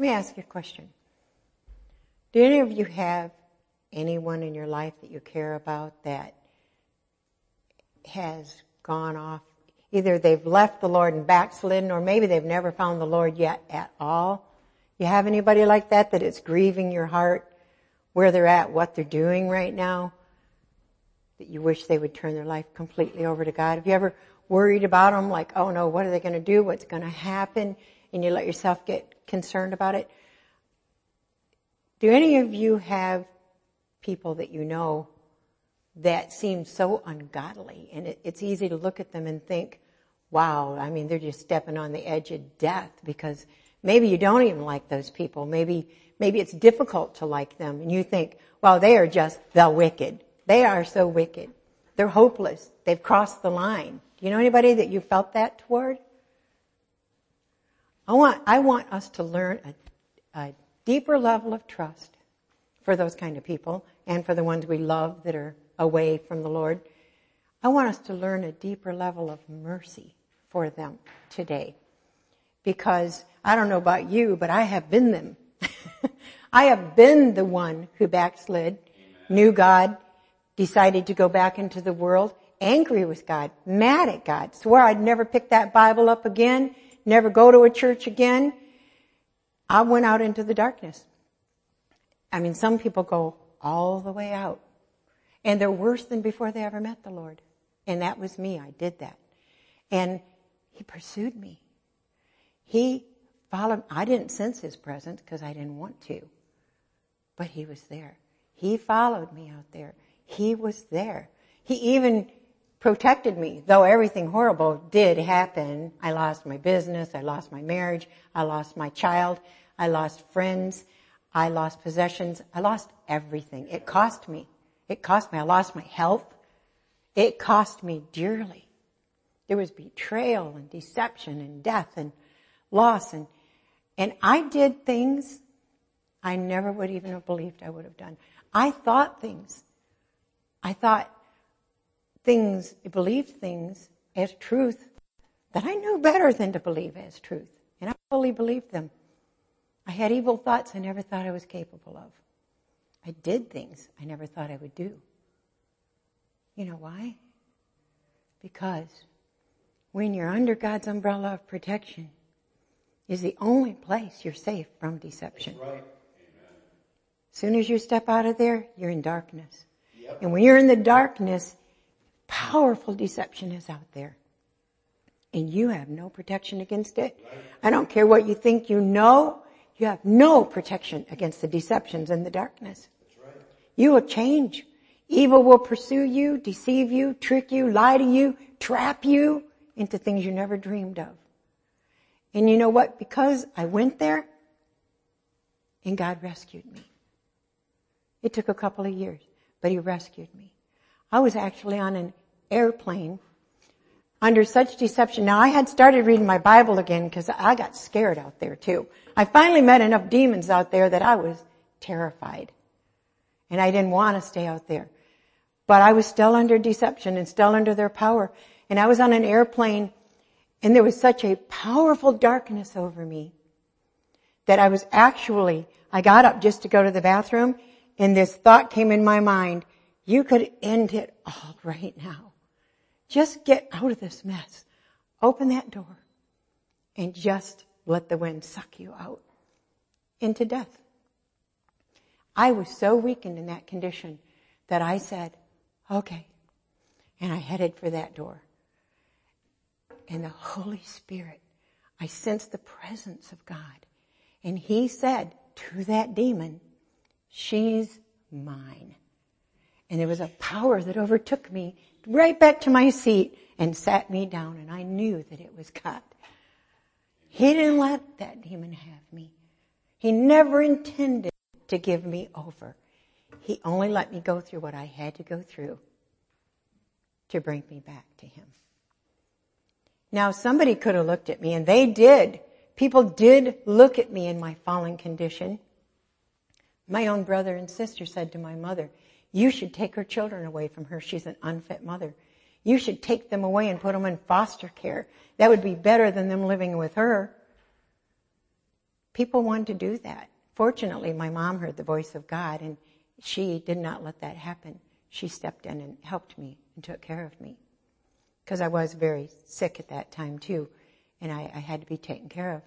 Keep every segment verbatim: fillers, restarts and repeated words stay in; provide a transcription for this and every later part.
me ask you a question. Do any of you have anyone in your life that you care about that has gone off? Either they've left the Lord and backslidden, or maybe they've never found the Lord yet at all. You have anybody like that that it's grieving your heart where they're at, what they're doing right now, that you wish they would turn their life completely over to God? Have you ever worried about them, like, oh no, what are they going to do? What's going to happen? And you let yourself get concerned about it? Do any of you have people that you know that seem so ungodly? And it, it's easy to look at them and think, wow, I mean, they're just stepping on the edge of death, because maybe you don't even like those people. Maybe, maybe it's difficult to like them. And you think, well, they are just the wicked. They are so wicked. They're hopeless. They've crossed the line. Do you know anybody that you felt that toward? I want, I want us to learn a, a deeper level of trust for those kind of people and for the ones we love that are away from the Lord. I want us to learn a deeper level of mercy for them today. Because I don't know about you, but I have been them. I have been the one who backslid, knew God, decided to go back into the world, angry with God, mad at God, swore I'd never pick that Bible up again, never go to a church again. I went out into the darkness. I mean, some people go all the way out, and they're worse than before they ever met the Lord. And that was me. I did that. And He pursued me. He followed. I didn't sense His presence because I didn't want to. But He was there. He followed me out there. He was there. He even protected me, though everything horrible did happen. I lost my business. I lost my marriage. I lost my child. I lost friends. I lost possessions. I lost everything. It cost me. It cost me. I lost my health. It cost me dearly. There was betrayal and deception and death and loss. And, and I did things I never would even have believed I would have done. I thought things. I thought things, believed things as truth that I knew better than to believe as truth. And I fully believed them. I had evil thoughts I never thought I was capable of. I did things I never thought I would do. You know why? Because when you're under God's umbrella of protection is the only place you're safe from deception. That's right. As soon as you step out of there, you're in darkness. Yep. And when you're in the darkness, powerful deception is out there. And you have no protection against it. Right. I don't care what you think you know. You have no protection against the deceptions in the darkness. That's right. You will change. Evil will pursue you, deceive you, trick you, lie to you, trap you into things you never dreamed of. And you know what? Because I went there and God rescued me. It took a couple of years, but He rescued me. I was actually on an airplane under such deception. Now, I had started reading my Bible again because I got scared out there too. I finally met enough demons out there that I was terrified. And I didn't want to stay out there. But I was still under deception and still under their power. And I was on an airplane, and there was such a powerful darkness over me that I was actually, I got up just to go to the bathroom, and this thought came in my mind, you could end it all right now. Just get out of this mess. Open that door and just let the wind suck you out into death. I was so weakened in that condition that I said, okay. And I headed for that door. And the Holy Spirit, I sensed the presence of God. And He said to that demon, she's mine. And there was a power that overtook me right back to my seat and sat me down. And I knew that it was God. He didn't let that demon have me. He never intended to give me over. He only let me go through what I had to go through to bring me back to Him. Now, somebody could have looked at me, and they did. People did look at me in my fallen condition. My own brother and sister said to my mother, you should take her children away from her. She's an unfit mother. You should take them away and put them in foster care. That would be better than them living with her. people wanted to do that. Fortunately, my mom heard the voice of God, and she did not let that happen. She stepped in and helped me and took care of me. Because I was very sick at that time too, and I, I had to be taken care of.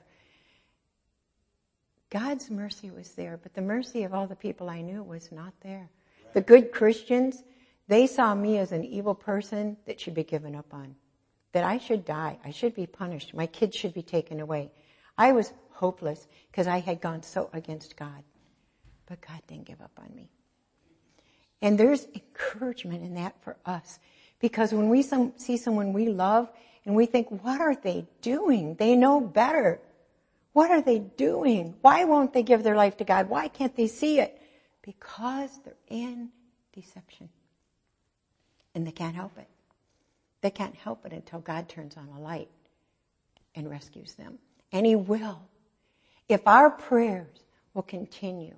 God's mercy was there, but the mercy of all the people I knew was not there. The good Christians, they saw me as an evil person that should be given up on. That I should die. I should be punished. My kids should be taken away. I was hopeless because I had gone so against God. But God didn't give up on me. And there's encouragement in that for us. Because when we some, see someone we love and we think, what are they doing? They know better. What are they doing? Why won't they give their life to God? Why can't they see it? Because they're in deception. And they can't help it. They can't help it until God turns on a light and rescues them. And He will. If our prayers will continue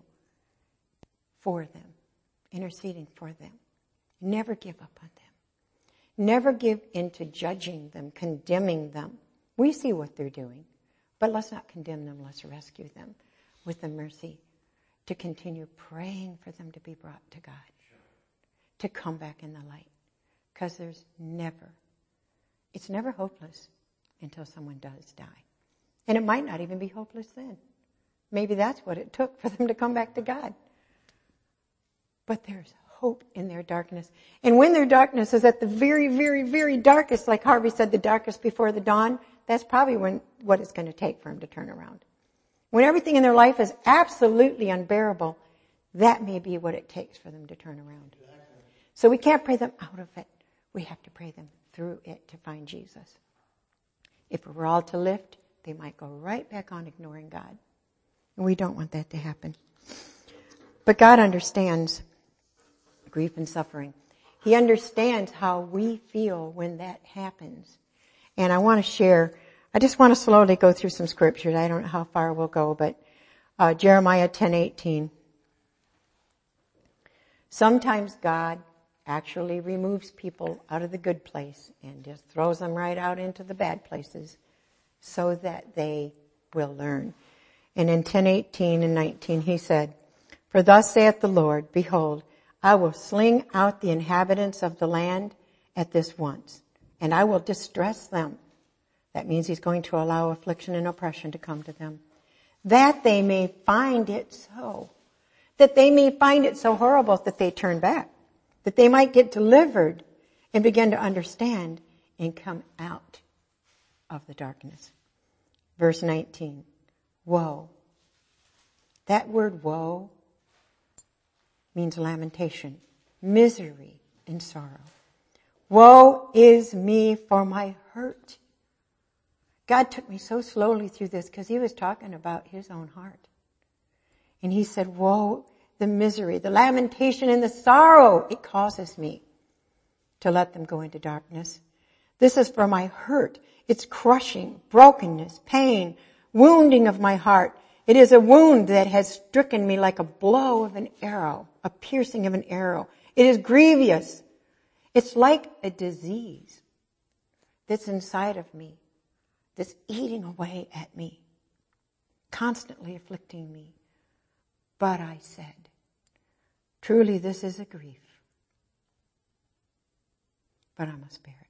for them, interceding for them, never give up on them. Never give in to judging them, condemning them. We see what they're doing. But let's not condemn them. Let's rescue them with the mercy to continue praying for them to be brought to God, to come back in the light. Because there's never, it's never hopeless until someone does die. And it might not even be hopeless then. Maybe that's what it took for them to come back to God. But there's hope in their darkness. And when their darkness is at the very, very, very darkest, like Harvey said, the darkest before the dawn, that's probably when what it's going to take for them to turn around. When everything in their life is absolutely unbearable, that may be what it takes for them to turn around. So we can't pray them out of it. We have to pray them through it to find Jesus. If it were all to lift, they might go right back on ignoring God. And we don't want that to happen. But God understands grief and suffering. He understands how we feel when that happens. And I want to share, I just want to slowly go through some scriptures. I don't know how far we'll go, but uh, Jeremiah ten eighteen. Sometimes God actually removes people out of the good place and just throws them right out into the bad places so that they will learn. And in ten eighteen and nineteen he said, "For thus saith the Lord, behold, I will sling out the inhabitants of the land at this once, and I will distress them." That means He's going to allow affliction and oppression to come to them. "That they may find it so." That they may find it so horrible that they turn back. That they might get delivered and begin to understand and come out of the darkness. Verse nineteen. Woe. That word woe means lamentation, misery, and sorrow. Woe is me for my hurt. God took me so slowly through this because He was talking about His own heart. And He said, woe, the misery, the lamentation, and the sorrow it causes me to let them go into darkness. This is for my hurt. It's crushing, brokenness, pain, wounding of my heart. It is a wound that has stricken me like a blow of an arrow, a piercing of an arrow. It is grievous. It's like a disease that's inside of me, that's eating away at me, constantly afflicting me. But I said, truly this is a grief, but I must bear it.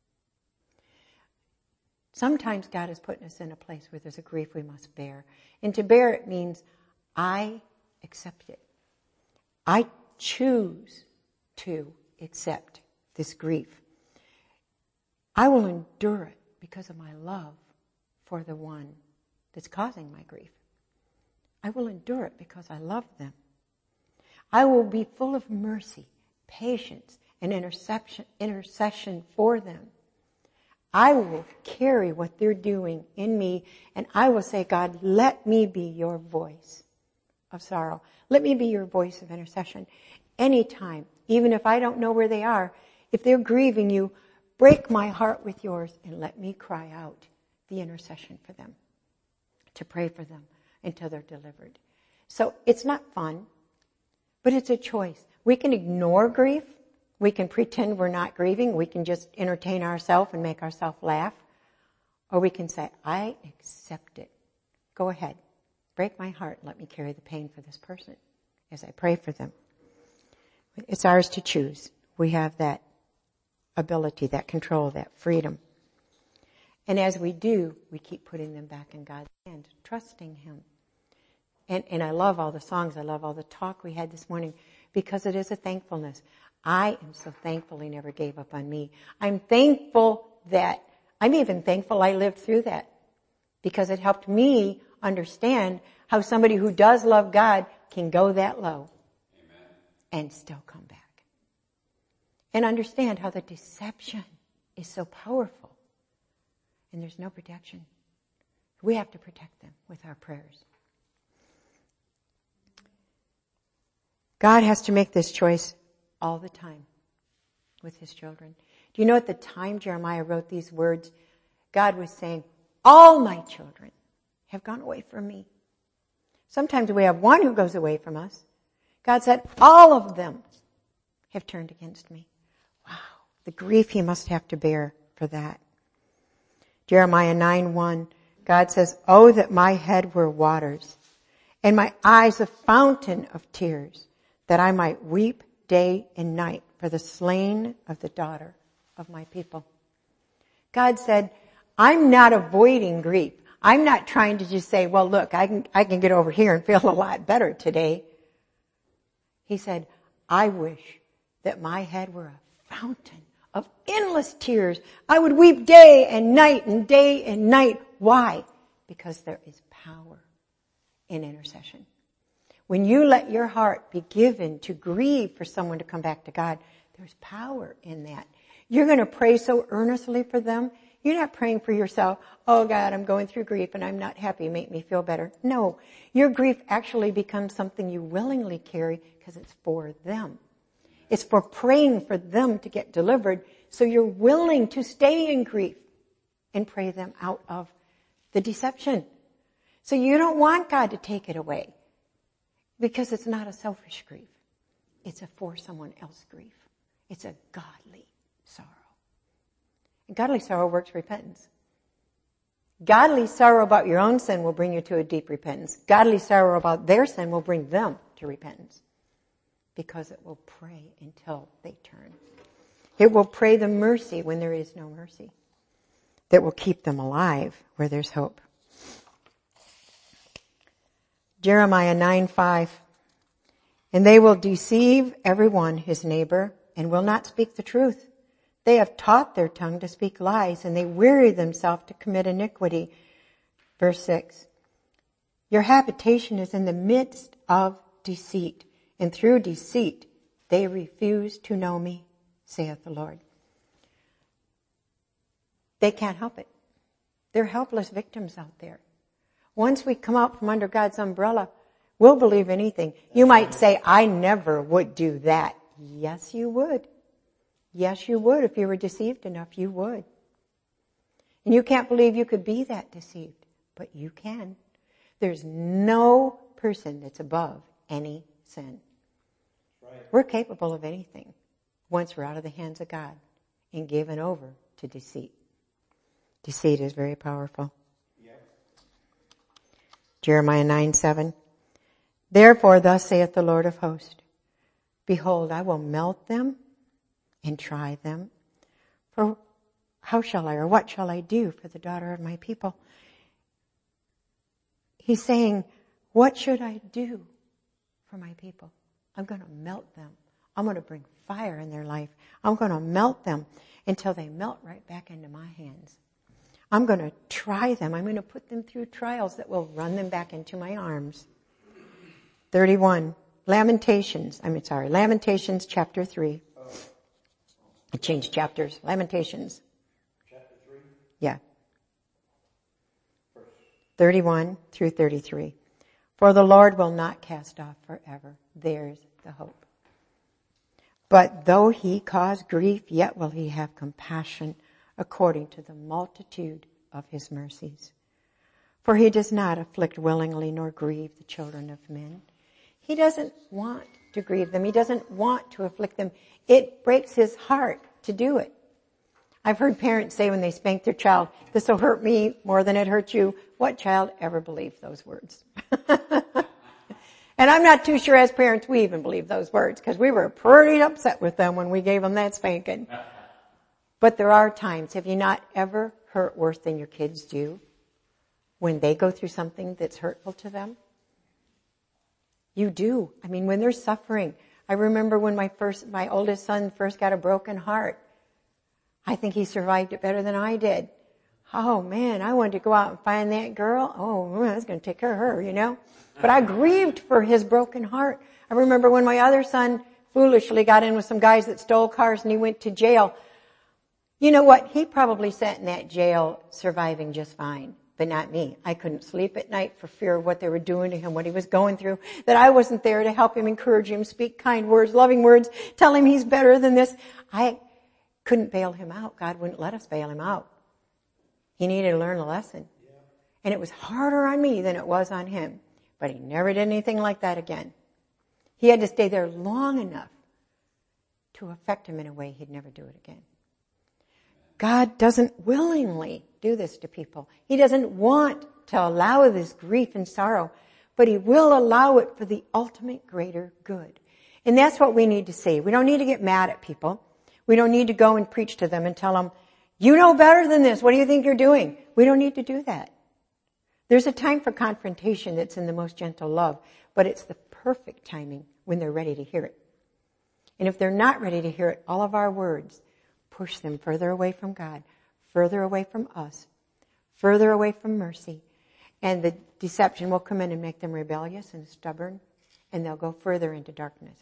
Sometimes God is putting us in a place where there's a grief we must bear. And to bear it means I accept it. I choose to accept this grief. I will endure it because of my love for the one that's causing my grief. I will endure it because I love them. I will be full of mercy, patience, and intercession, intercession for them. I will carry what they're doing in me, and I will say, God, let me be your voice of sorrow. Let me be your voice of intercession. Anytime, even if I don't know where they are, if they're grieving you, break my heart with yours and let me cry out the intercession for them, to pray for them until they're delivered. So it's not fun, but it's a choice. We can ignore grief. We can pretend we're not grieving. We can just entertain ourselves and make ourselves laugh. Or we can say, I accept it. Go ahead. Break my heart. Let me carry the pain for this person as I pray for them. It's ours to choose. We have that ability, that control, that freedom. And as we do, we keep putting them back in God's hand, trusting Him. And, and I love all the songs. I love all the talk we had this morning because it is a thankfulness. I am so thankful He never gave up on me. I'm thankful that, I'm even thankful I lived through that because it helped me understand how somebody who does love God can go that low. Amen. And still come back. And understand how the deception is so powerful. And there's no protection. We have to protect them with our prayers. God has to make this choice all the time with His children. Do you know at the time Jeremiah wrote these words, God was saying, all my children have gone away from me. Sometimes we have one who goes away from us. God said, all of them have turned against me. Wow, the grief He must have to bear for that. Jeremiah nine one, God says, oh, that my head were waters, and my eyes a fountain of tears, that I might weep day and night for the slain of the daughter of my people. God said, I'm not avoiding grief. I'm not trying to just say, well, look, I can, I can get over here and feel a lot better today. He said, I wish that my head were a fountain of endless tears. I would weep day and night and day and night. Why? Because there is power in intercession. When you let your heart be given to grieve for someone to come back to God, there's power in that. You're going to pray so earnestly for them. You're not praying for yourself. Oh God, I'm going through grief and I'm not happy. Make me feel better. No, your grief actually becomes something you willingly carry because it's for them. It's for praying for them to get delivered. So you're willing to stay in grief and pray them out of the deception. So you don't want God to take it away because it's not a selfish grief. It's a for someone else grief. It's a godly sorrow. And godly sorrow works repentance. Godly sorrow about your own sin will bring you to a deep repentance. Godly sorrow about their sin will bring them to repentance because it will pray until they turn. It will pray the mercy when there is no mercy that will keep them alive where there's hope. Jeremiah nine five. And they will deceive everyone his neighbor and will not speak the truth. They have taught their tongue to speak lies, and they weary themselves to commit iniquity. Verse six. Your habitation is in the midst of deceit, and through deceit they refuse to know me, saith the Lord. They can't help it. They're helpless victims out there. Once we come out from under God's umbrella, we'll believe anything. You might say, I never would do that. Yes, you would. Yes, you would. If you were deceived enough, you would. And you can't believe you could be that deceived, but you can. There's no person that's above any sin. Right. We're capable of anything once we're out of the hands of God and given over to deceit. Deceit is very powerful. Yeah. Jeremiah nine seven. Therefore, thus saith the Lord of hosts, behold, I will melt them and try them. For how shall I, or what shall I do for the daughter of my people? He's saying, what should I do for my people? I'm going to melt them. I'm going to bring fire in their life. I'm going to melt them until they melt right back into my hands. I'm going to try them. I'm going to put them through trials that will run them back into my arms. thirty-one. Lamentations. I'm sorry. Lamentations chapter three. I changed chapters. Lamentations. Chapter three? Yeah. First. thirty-one through thirty-three. For the Lord will not cast off forever. There's the hope. But though he cause grief, yet will he have compassion according to the multitude of his mercies. For he does not afflict willingly nor grieve the children of men. He doesn't want to grieve them. He doesn't want to afflict them. It breaks his heart to do it. I've heard parents say when they spank their child, this will hurt me more than it hurts you. What child ever believed those words? And I'm not too sure as parents we even believe those words because we were pretty upset with them when we gave them that spanking. But there are times, have you not ever hurt worse than your kids do when they go through something that's hurtful to them? You do. I mean, when they're suffering. I remember when my first, my oldest son first got a broken heart. I think he survived it better than I did. Oh man, I wanted to go out and find that girl. Oh, I was going to take care of her, you know. But I grieved for his broken heart. I remember when my other son foolishly got in with some guys that stole cars and he went to jail. You know what? He probably sat in that jail surviving just fine, but not me. I couldn't sleep at night for fear of what they were doing to him, what he was going through, that I wasn't there to help him, encourage him, speak kind words, loving words, tell him he's better than this. I couldn't bail him out. God wouldn't let us bail him out. He needed to learn a lesson. And it was harder on me than it was on him. But he never did anything like that again. He had to stay there long enough to affect him in a way he'd never do it again. God doesn't willingly do this to people. He doesn't want to allow this grief and sorrow, but he will allow it for the ultimate greater good. And that's what we need to see. We don't need to get mad at people. We don't need to go and preach to them and tell them, you know better than this. What do you think you're doing? We don't need to do that. There's a time for confrontation that's in the most gentle love, but it's the perfect timing when they're ready to hear it. And if they're not ready to hear it, all of our words push them further away from God, further away from us, further away from mercy. And the deception will come in and make them rebellious and stubborn, and they'll go further into darkness.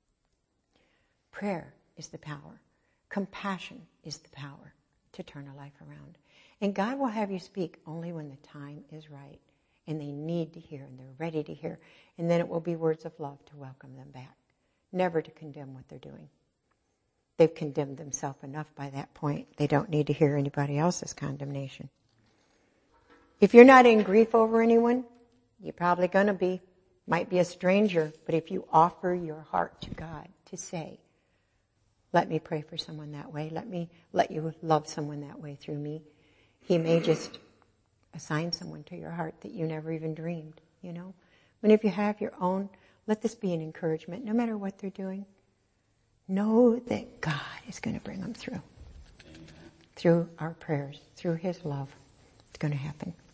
Prayer is the power. Compassion is the power to turn a life around. And God will have you speak only when the time is right and they need to hear and they're ready to hear. And then it will be words of love to welcome them back, never to condemn what they're doing. They've condemned themselves enough by that point. They don't need to hear anybody else's condemnation. If you're not in grief over anyone, you're probably going to be, might be a stranger, but if you offer your heart to God to say, let me pray for someone that way, let me let you love someone that way through me, He may just assign someone to your heart that you never even dreamed, you know. But if you have your own, let this be an encouragement. No matter what they're doing, know that God is going to bring them through. Amen. Through our prayers, through His love. It's going to happen.